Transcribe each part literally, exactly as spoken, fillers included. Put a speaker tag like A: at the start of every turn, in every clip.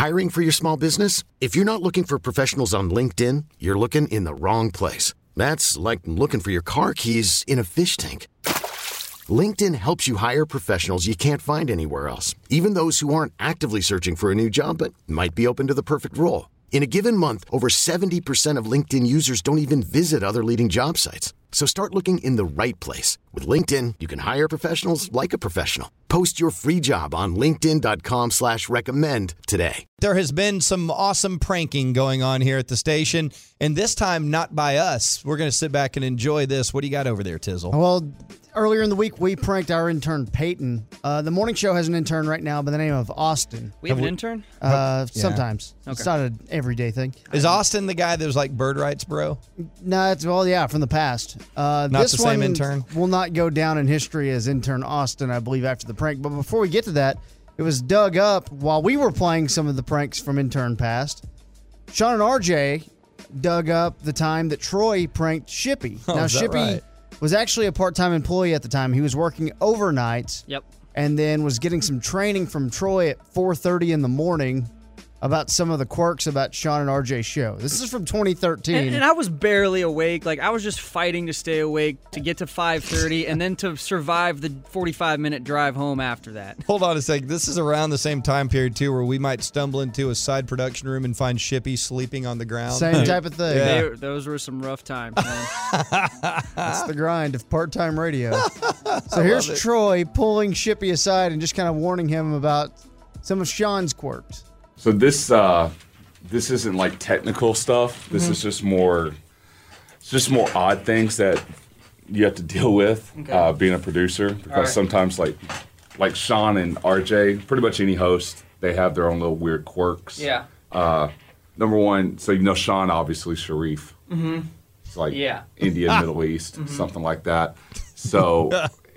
A: Hiring for your small business? If you're not looking for professionals on LinkedIn, you're looking in the wrong place. That's like looking for your car keys in a fish tank. LinkedIn helps you hire professionals you can't find anywhere else, even those who aren't actively searching for a new job but might be open to the perfect role. In a given month, over seventy percent of LinkedIn users don't even visit other leading job sites. So start looking in the right place. With LinkedIn, you can hire professionals like a professional. Post your free job on linkedin.com slash recommend today.
B: There has been some awesome pranking going on here at the station, and this time not by us. We're going to sit back and enjoy this. What do you got over there, Tizzle?
C: Well, earlier in the week, we pranked our intern, Peyton. Uh, the morning show has an intern right now by the name of Austin.
D: We have, have
C: an
D: we, intern?
C: Uh,
B: yeah.
C: Sometimes.
D: Okay.
C: It's not an everyday thing.
B: Is Austin the guy that was like bird rights, bro?
C: No, it's, well, yeah, from the past. Uh,
B: not
C: this
B: the same
C: one
B: intern?
C: will not go down in history as intern Austin, I believe, after the prank. But before we get to that, it was dug up while we were playing some of the pranks from intern past. Sean and R J dug up the time that Troy pranked Shippy.
B: Oh,
C: now,
B: is that
C: Shippy
B: right?
C: was actually a part-time employee at the time. He was working overnights.
D: Yep.
C: And then was getting some training from Troy at four thirty in the morning about some of the quirks about Sean and R J's show. This is from twenty thirteen.
D: And, and I was barely awake. Like, I was just fighting to stay awake to get to five thirty and then to survive the forty-five minute drive home after that.
B: Hold on a second. This is around the same time period, too, where we might stumble into a side production room and find Shippy sleeping on the ground.
C: Same type of thing.
B: Yeah.
D: They, those were some rough times, man.
C: That's the grind of part-time radio. So
B: I
C: here's
B: love it.
C: Troy pulling Shippy aside and just kind of warning him about some of Sean's quirks.
E: So this uh, this isn't like technical stuff. This
D: Mm-hmm.
E: is just more, it's just more odd things that you have to deal with
D: Okay.
E: uh, being a producer. Because
D: All right.
E: sometimes, like like Sean and R J, pretty much any host, they have their own little weird quirks.
D: Yeah.
E: Uh, number one, so you know Sean, obviously Sharif. Mm-hmm. It's like
D: Yeah.
E: India, Middle East, something like that. So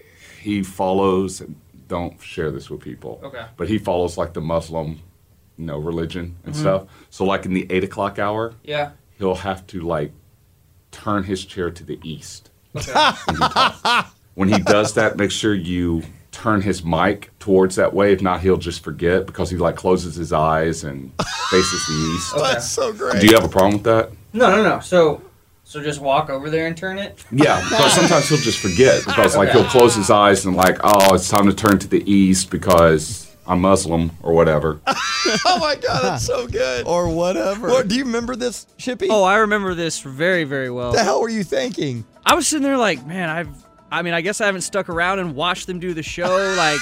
E: he follows. Don't share this with people.
D: Okay.
E: But he follows like the Muslim, you know, religion and
D: Mm-hmm.
E: stuff. So like in the eight o'clock hour,
D: Yeah.
E: he'll have to like turn his chair to the east.
D: Okay.
E: When he talks. When he does that, make sure you turn his mic towards that way. If not, he'll just forget because he like closes his eyes and faces the east.
B: That's so great.
E: Do you have a problem with that?
D: No, no, no. So, so just walk over there and turn it?
E: Yeah, because sometimes he'll just forget because like
D: Okay.
E: he'll close his eyes and like, oh, it's time to turn to the east because I'm Muslim or whatever.
B: Oh, my God. That's so good.
C: Or whatever.
B: What, do you remember this, Shippy?
D: Oh, I remember this very, very well.
B: What the hell were you thinking?
D: I was sitting there like, man, I've, I mean, I guess I haven't stuck around and watched them do the show. Like,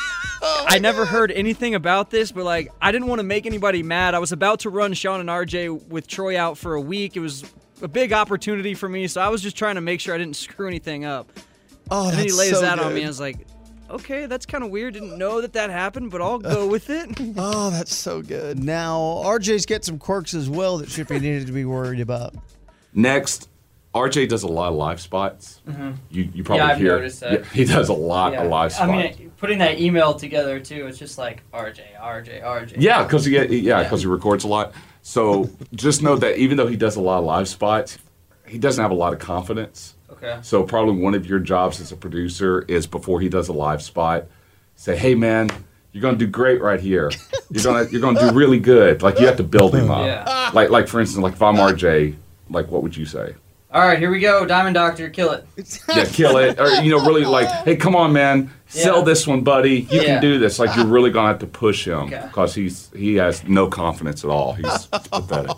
B: Oh
D: I never heard anything about this, but like, I didn't want to make anybody mad. I was about to run Sean and R J with Troy out for a week. It was a big opportunity for me, so I was just trying to make sure I didn't screw anything up.
B: Oh,
D: And then he
B: that's
D: lays
B: so
D: that on
B: good.
D: me. I was like, okay, that's kind of weird. Didn't know that that happened, but I'll go with it.
B: Oh, that's so good.
C: Now, R J's got some quirks as well that Shippy needed to be worried about.
E: Next, R J does a lot of live spots. Mm-hmm. You you probably
D: Yeah, I've
E: hear.
D: noticed that.
E: Yeah, he does a lot of live spots.
D: I mean, putting that email together too, it's just like R J, R J, R J.
E: yeah, because he yeah
D: Yeah.
E: because he records a lot. So just know that even though he does a lot of live spots, he doesn't have a lot of confidence.
D: Okay.
E: So probably one of your jobs as a producer is before he does a live spot, say, "Hey man, you're gonna do great right here. You're gonna you're gonna do really good." Like you have to build him up.
D: Yeah.
E: Like like for instance, like if I'm R J, like what would you say?
D: All right, here we go. Diamond Doctor, kill it.
E: Yeah, kill it, or you know, really like, hey, come on, man, sell
D: Yeah.
E: this one, buddy. You
D: Yeah.
E: can do this. Like you're really gonna have to push him
D: Okay.
E: because he's he has no confidence at all. He's pathetic.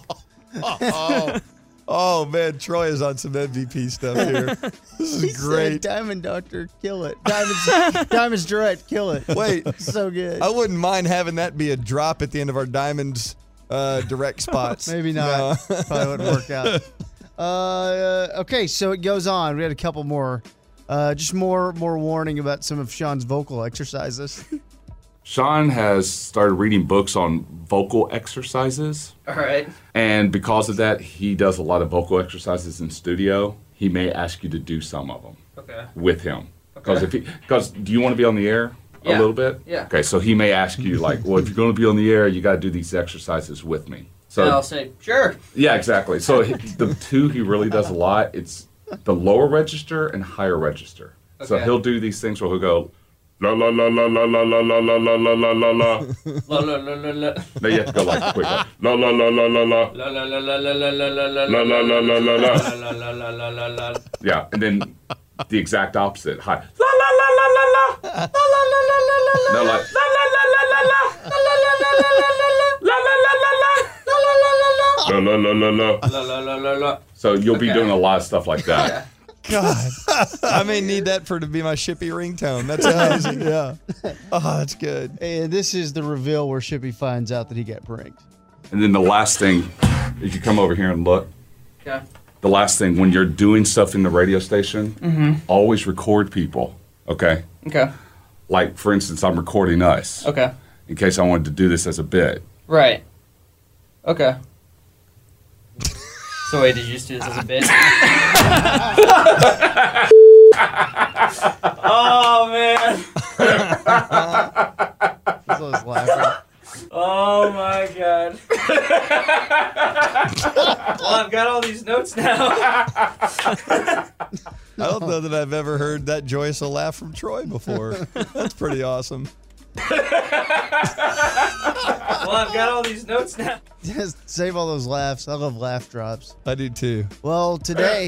B: Oh, oh, man. Troy is on some M V P stuff here. This is
C: He said,
B: great.
C: Diamond Doctor, kill it. Diamonds, Diamonds Direct, kill it.
B: Wait.
C: So good.
B: I wouldn't mind having that be a drop at the end of our Diamonds uh, direct spots.
C: Maybe not. Probably wouldn't work out. Uh, okay, so it goes on. We had a couple more. Uh, just more more warning about some of Sean's vocal exercises.
E: Sean has started reading books on vocal exercises,
D: All right.
E: and because of that, he does a lot of vocal exercises in studio. He may ask you to do some of them
D: Okay.
E: with him because
D: Okay.
E: if he because do you want to be on the air
D: Yeah.
E: a little bit?
D: Yeah.
E: Okay, so he may ask you like, well, if you're going to be on the air, you got to do these exercises with me. So
D: And I'll say, sure.
E: yeah, exactly. So he- the two he really does a lot. It's the lower register and higher register. So
D: Okay.
E: he'll do these things where he'll go, La la la la la la la la la la la la la la.
F: La la la la la.
E: No, you have to go like quick. La la la la la la la.
F: La la la la la la la la la.
E: La la la la la la.
F: La la la la la la la.
E: Yeah, and then the exact opposite. High. La la la la la la. La la la la la la. No, like la la la la la la. La la la la la la la. La la la la la. La la la la la. La la la la la.
F: La la la la la.
E: So you'll be doing a lot of stuff like that.
B: God, I may need that for to be my Shippy ringtone. That's amazing. Yeah. Oh, that's good.
C: And this is the reveal where Shippy finds out that he got pranked.
E: And then the last thing, if you come over here and look,
F: Okay.
E: the last thing, when you're doing stuff in the radio station,
F: Mm-hmm.
E: always record people, okay?
F: Okay.
E: Like, for instance, I'm recording us
F: Okay.
E: in case I wanted to do this as a bit.
F: Right. Okay. So wait, did you just do this as a bit? Oh man!
C: He's always laughing.
F: Oh my god! Well, I've got all these notes now.
B: I don't know that I've ever heard that joyous a laugh from Troy before. That's pretty awesome.
F: Well, I've got all these notes now.
C: Just save all those laughs. I love laugh drops.
B: I do too.
C: Well, today,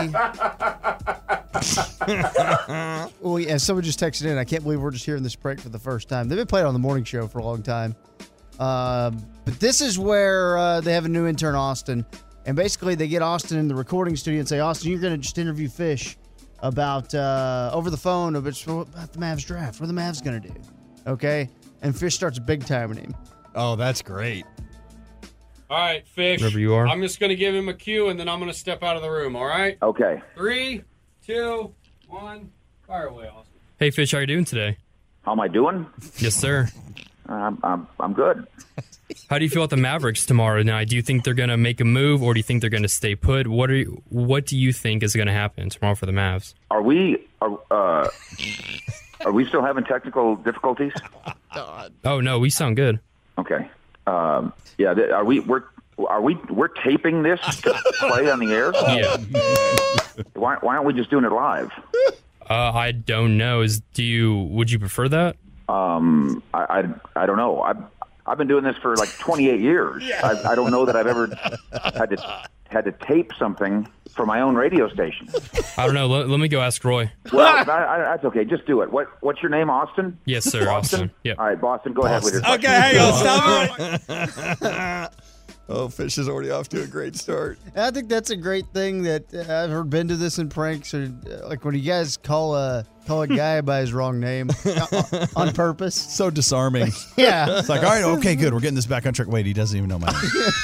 C: well, yeah, someone just texted in. I can't believe we're just hearing this prank for the first time. They've been playing on the morning show for a long time. Um, but this is where uh, they have a new intern, Austin. And basically, they get Austin in the recording studio and say, Austin, you're going to just interview Fish about, uh, over the phone, about, about the Mavs draft. What are the Mavs going to do? Okay? And Fish starts big timing him.
B: Oh, that's great.
G: All right, Fish.
H: Wherever you are.
G: I'm just going to give him a cue, and then I'm going to step out of the room, all right?
I: Okay.
G: Three, two, one. Fire away, Austin.
H: Hey, Fish, how you doing today?
I: How am I doing?
H: Yes, sir.
I: I'm I'm I'm good.
H: How do you feel about the Mavericks tomorrow night? Do you think they're going to make a move, or do you think they're going to stay put? What are you, What do you think is going to happen tomorrow for the Mavs?
I: Are we are uh are we still having technical difficulties?
H: Oh no, we sound good.
I: Okay. Um. Yeah. th- Are we we're are we we're taping this to play on the air?
H: Yeah.
I: Why why aren't we just doing it live?
H: Uh, I don't know. Is do you? Would you prefer that?
I: Um. I I, I don't know. I've I've been doing this for like twenty-eight years. I, I don't know that I've ever had to had to tape something for my own radio station.
H: I don't know. Let, let me go ask Roy.
I: Well, I, I, that's okay. Just do it. What What's your name, Austin?
H: Yes, sir. Austin. Yep.
I: All right, Boston. Go ahead with your question.
B: Okay, hang on. Stop. Oh, Fish is already off to a great start.
C: I think that's a great thing that uh, I've heard been to this in pranks, or uh, like when you guys call a call a guy by his wrong name uh, on purpose.
J: So disarming.
C: Yeah,
J: It's like, all right, okay, good. We're getting this back on track. Wait, he doesn't even know my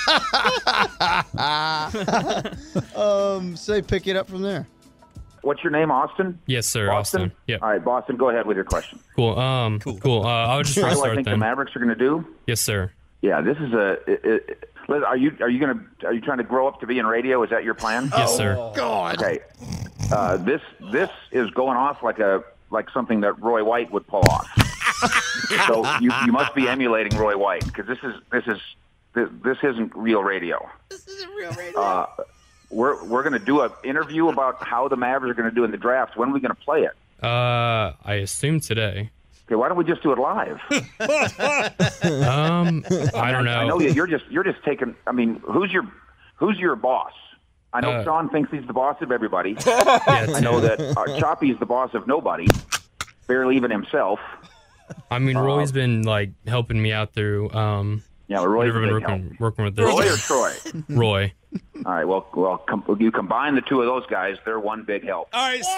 J: name.
C: um, say pick it up from there.
I: What's your name, Austin?
H: Yes, sir.
I: Boston?
H: Austin. Yep.
I: All right, Boston, go ahead with your question.
H: Cool. Um. Cool. cool. Uh, I was just
I: What
H: trying to
I: do I
H: start
I: think the
H: then.
I: Mavericks are going to do?
H: Yes, sir.
I: Yeah, this is a. It, it, Liz, are you are you going to are you trying to grow up to be in radio? Is that your plan?
H: Yes, sir.
I: Okay. Uh, this this is going off like a like something that Roy White would pull off. So you you must be emulating Roy White because this is this is this, this isn't real radio.
C: This isn't real radio.
I: Uh, we're we're going to do an interview about how the Mavericks are going to do in the draft. When are we going to play it?
H: Uh, I assume today.
I: Okay, why don't we just do it live?
H: Um, I don't know.
I: I know you- you're just you're just taking. I mean, who's your who's your boss? I know
H: Uh,
I: Sean thinks he's the boss of everybody.
H: Yeah,
I: I know
H: Tim.
I: that uh, Choppy's the boss of nobody, barely even himself.
H: I mean, Roy's been like helping me out through. Um,
I: Yeah, well, Roy's
H: never
I: a
H: been
I: big help.
H: working working with this.
I: Roy or Troy?
H: Roy.
I: All right, well, well, com- you combine the two of those guys, they're one big help.
J: All right,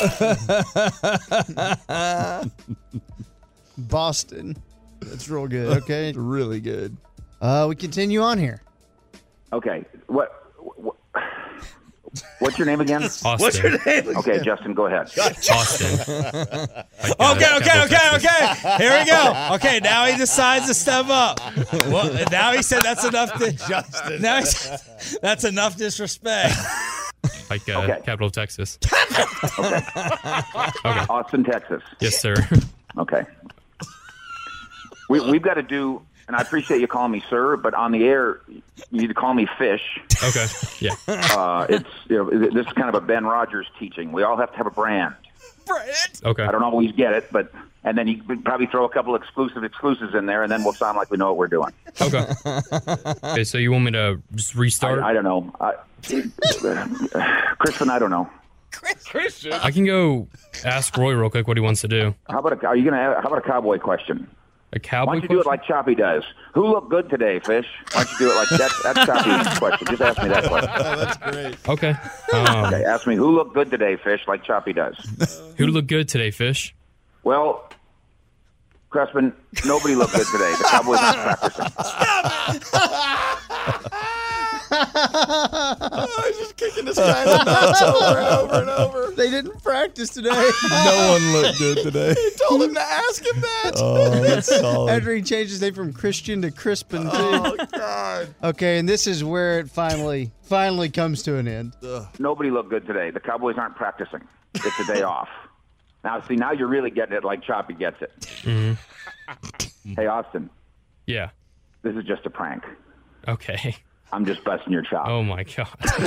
J: stop.
C: Boston. That's real good. Okay.
B: Really good.
C: Uh, we continue on here.
I: Okay, what, what what's your name again?
H: Austin.
I: Okay, Justin, go ahead.
H: Austin. Like, uh,
J: Okay, okay,
H: capital
J: okay,
H: Texas.
J: okay. Here we go. Okay, now he decides to step up. Well, now he said that's enough. To, Justin. Now he said, that's enough disrespect.
H: Like uh,
I: Okay.
H: capital Texas.
I: Austin, Texas.
H: Yes, sir.
I: Okay. We, we've got to do, and I appreciate you calling me sir, but on the air, you need to call me Fish.
H: Okay. Yeah.
I: Uh, it's you know, this is kind of a Ben Rogers teaching. We all have to have a brand.
H: Okay.
I: I don't always get it, but and then you could probably throw a couple exclusive exclusives in there, and then we'll sound like we know what we're doing.
H: Okay. Okay, so you want me to just restart?
I: I, I don't know. I, Kristen, I don't know.
F: Christian.
H: I can go ask Roy real quick what he wants to do.
I: How about a, are you gonna? How about a cowboy question?
H: A cowboy
I: Why don't you
H: question?
I: do it like Choppy does? Who looked good today, Fish? Why don't you do it like that? That's Choppy's question. Just ask me that question.
B: That's great.
H: Okay. Um,
I: Okay, ask me who looked good today, Fish, like Choppy does.
H: Who looked good today, Fish?
I: Well, Crespin, nobody looked good today. The Cowboys aren't practicing.
B: Oh, he's just kicking this guy in the nuts over and over and over.
C: They didn't practice today.
B: No one looked good today. He told him to ask him that.
C: Oh,
B: that's solid.
C: After he changed his name from Christian to Crispin, too.
B: Oh, God.
C: Okay, and this is where it finally finally comes to an end.
I: Nobody looked good today. The Cowboys aren't practicing. It's a day off. Now, see, now you're really getting it like Choppy gets it.
H: Mm-hmm.
I: Hey, Austin,
H: Yeah.
I: this is just a prank.
H: Okay.
I: I'm just busting your chops.
H: Oh, my God.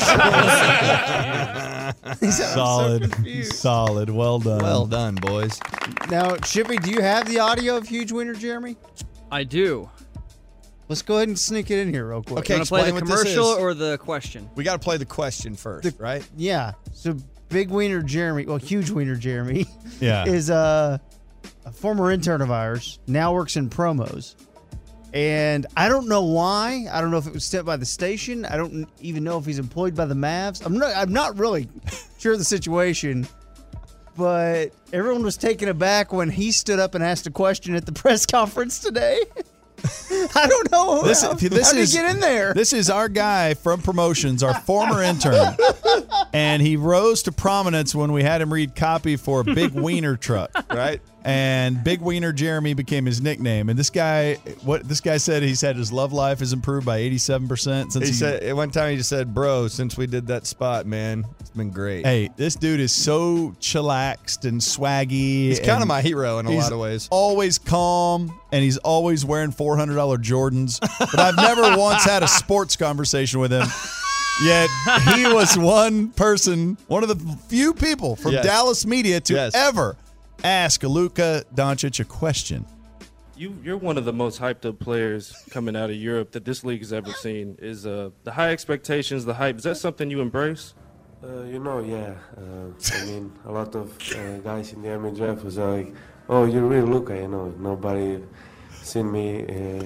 B: Solid. Solid. Well done. Well done, boys.
C: Now, Shippy, do you have the audio of Huge Winner, Jeremy?
D: I do.
C: Let's go ahead and sneak it in here real quick.
B: Okay,
D: You want to play the
B: explain what this
D: commercial
B: is.
D: or the question?
B: We got to play the question first,
C: The-
B: right?
C: Yeah. So Big Wiener Jeremy, well, Huge Wiener Jeremy,
B: Yeah.
C: is uh, a former intern of ours, now works in promos. And I don't know why. I don't know if it was sent by the station. I don't even know if he's employed by the Mavs. I'm not I'm not really sure of the situation. But everyone was taken aback when he stood up and asked a question at the press conference today. I don't know.
B: This,
C: how,
B: this
C: how did
B: is
C: he get in there?
B: This is our guy from promotions, our former intern, and he rose to prominence when we had him read copy for Big Wiener Truck, right? And Big Wiener Jeremy became his nickname. And this guy, what this guy said, he said his love life has improved by eighty-seven percent since
K: He
B: he,
K: said at one time he just said, "Bro, since we did that spot, man, it's been great."
B: Hey, this dude is so chillaxed and swaggy.
K: He's kind of
B: and
K: my hero in a
B: he's
K: lot of ways.
B: Always calm, and he's always wearing four hundred dollars Jordans. But I've never once had a sports conversation with him. Yet he was one person, one of the few people from
K: Yes.
B: Dallas media to
K: Yes.
B: ever ask Luka Doncic a question.
L: You, you're one of the most hyped up players coming out of Europe that this league has ever seen. Is uh, the high expectations, the hype, is that something you embrace?
M: Uh, you know, yeah. Uh, I mean, a lot of uh, guys in the Army draft was like, "Oh, you're real Luka," you know. Nobody seen me, uh,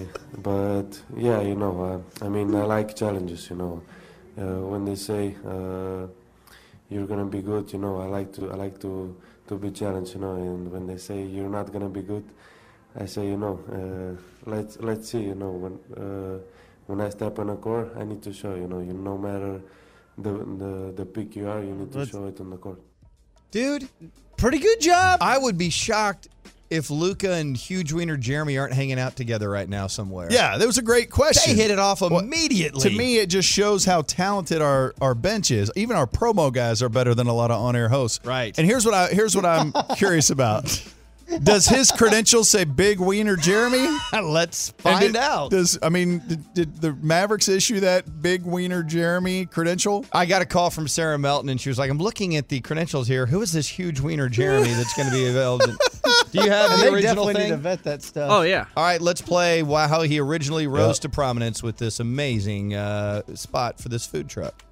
M: but yeah, you know. Uh, I mean, I like challenges, you know. Uh, when they say uh, you're gonna be good, you know, I like to, I like to, to be challenged, you know. And when they say you're not gonna be good, I say, you know, uh, let's let's see, you know. When uh, when I step on a court, I need to show, you know, you no matter the the the pick you are, you need to
C: Let's-
M: show it on the court.
C: Dude, pretty good job.
B: I would be shocked if Luka and Huge Wiener Jeremy aren't hanging out together right now somewhere.
K: Yeah, that was a great question.
B: They hit it off
K: Well,
B: immediately.
K: To me, it just shows how talented our, our bench is. Even our promo guys are better than a lot of on-air hosts.
B: Right.
K: And here's what I here's what I'm curious about. Does his credentials say Big Wiener Jeremy?
B: Let's
K: And
B: find
K: did-
B: out.
K: Does I mean did, did the Mavericks issue that Big Wiener Jeremy credential?
B: I got a call from Sarah Melton, and she was like, "I'm looking at the credentials here. Who is this Huge Wiener Jeremy that's going to be available?" Do you have
C: And
B: the
C: they
B: original
C: definitely
B: thing?
C: need to vet that stuff.
D: Oh, yeah.
B: All right, let's play why, how he originally rose to prominence with this amazing uh, spot for this food truck.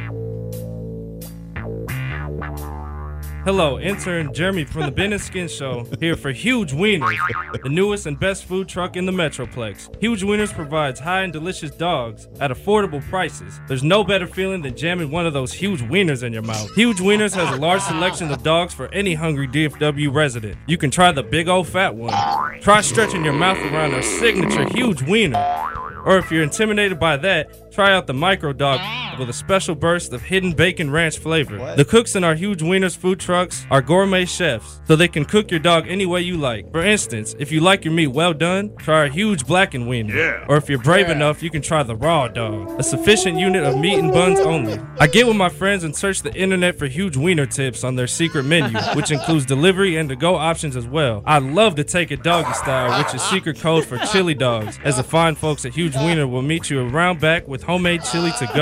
L: Hello, intern Jeremy from the Ben and Skin Show, here for Huge Wieners, the newest and best food truck in the Metroplex. Huge Wieners provides high and delicious dogs at affordable prices. There's no better feeling than jamming one of those huge wieners in your mouth. Huge Wieners has a large selection of dogs for any hungry D F W resident. You can try the big old fat one. Try stretching your mouth around our signature Huge Wiener. Or if you're intimidated by that, try out the Micro Dog with a special burst of hidden bacon ranch flavor.
B: What?
L: The cooks in our Huge Wieners food trucks are gourmet chefs, so they can cook your dog any way you like. For instance, if you like your meat well done, try our huge blackened wiener. Yeah. Or if you're brave enough, you can try the raw dog, a sufficient unit of meat and buns only. I get with my friends and search the internet for Huge Wiener tips on their secret menu, which includes delivery and to-go options as well. I love to take it doggy style, which is secret code for chili dogs, as the fine folks at Huge Wiener will meet you around back with homemade chili to go. Also,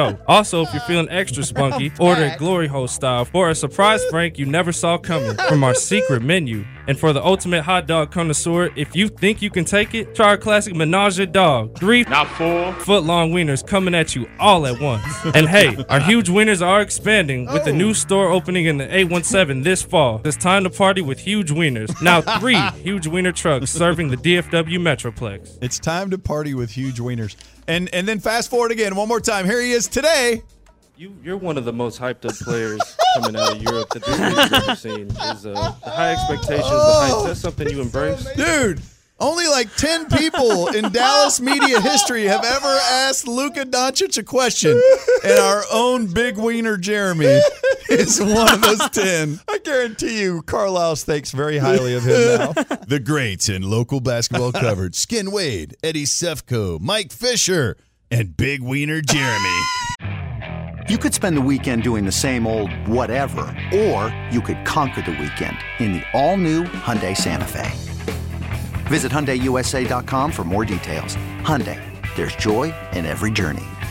L: Also, if you're feeling extra spunky, order it Glory Hole style for a surprise Frank you never saw coming from our secret menu. And for the ultimate hot dog connoisseur, if you think you can take it, try our classic Menage a Dog. Three, not four, foot-long wieners coming at you all at once. And hey, our huge wieners are expanding with a new store opening in the eight one seven this fall. It's time to party with huge wieners. Now three huge wiener trucks serving the D F W Metroplex.
B: It's time to party with huge wieners. And and then fast forward again one more time. Here he is today.
L: You, you're one of the most hyped up players coming out of Europe that this league's ever seen. Is uh, the high expectations, the hype. Is that something you embrace?
B: Dude, only like ten people in Dallas media history have ever asked Luka Doncic a question, and our own big wiener Jeremy is one of those ten. I guarantee you Carlisle thinks very highly of him now. The greats in local basketball coverage: Skin Wade, Eddie Sefko, Mike Fisher, and big wiener Jeremy.
N: You could spend the weekend doing the same old whatever, or you could conquer the weekend in the all-new Hyundai Santa Fe. Visit Hyundai U S A dot com for more details. Hyundai, there's joy in every journey.